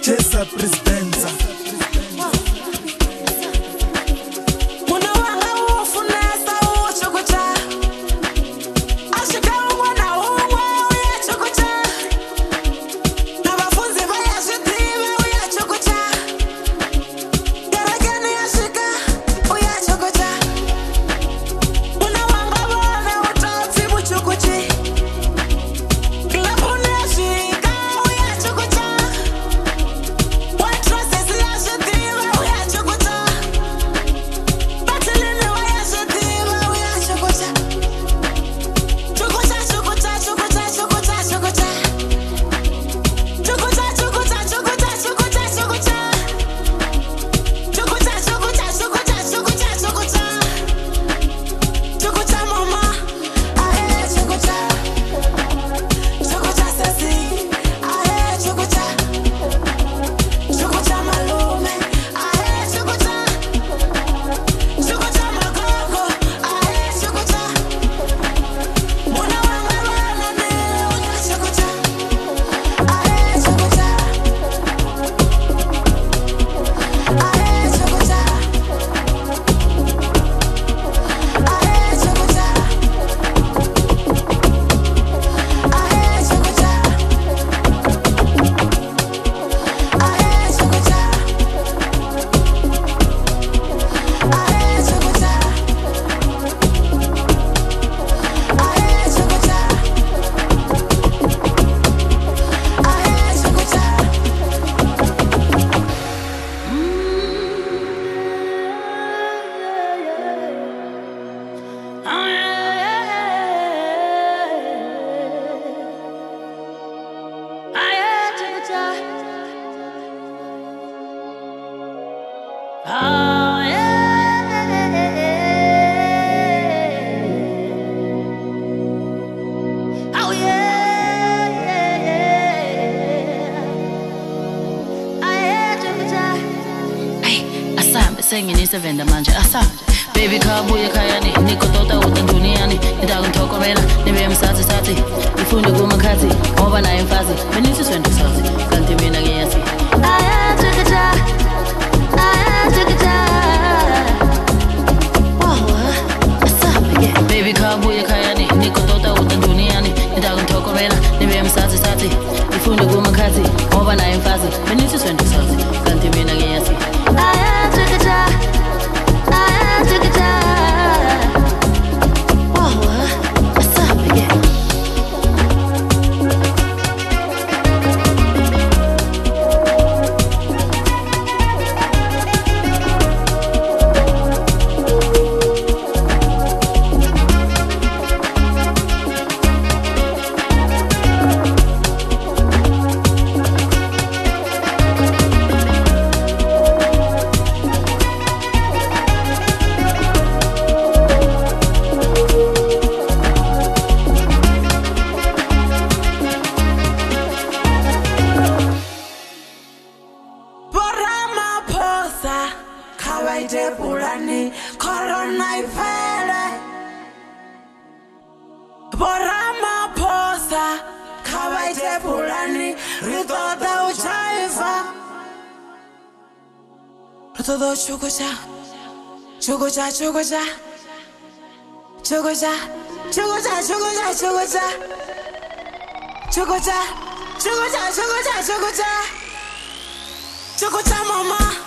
Chesa presidenza. Singing is a vendor manje asande baby kabuye khayani nikotota utanduniani nitakuntokomela nibe emsathi ifunde kumakhathi ngoba naye mfazi benithi swendo sazi kanti mina ngiyathi baby kabuye khayani nikotota utanduniani nitakuntokomela nibe emsathi ifunde kumakhathi ngoba naye mfazi benithi swendo sazi kanti mina ngiyathi Pulani, corona ifele. Borama posa, kawaite pulani, ritota uchaifa. Todo chukucha, chukucha, chukucha, chukucha, chukucha, chukucha, chukucha, chukucha, chukucha, chukucha, chukucha, chukucha, mama.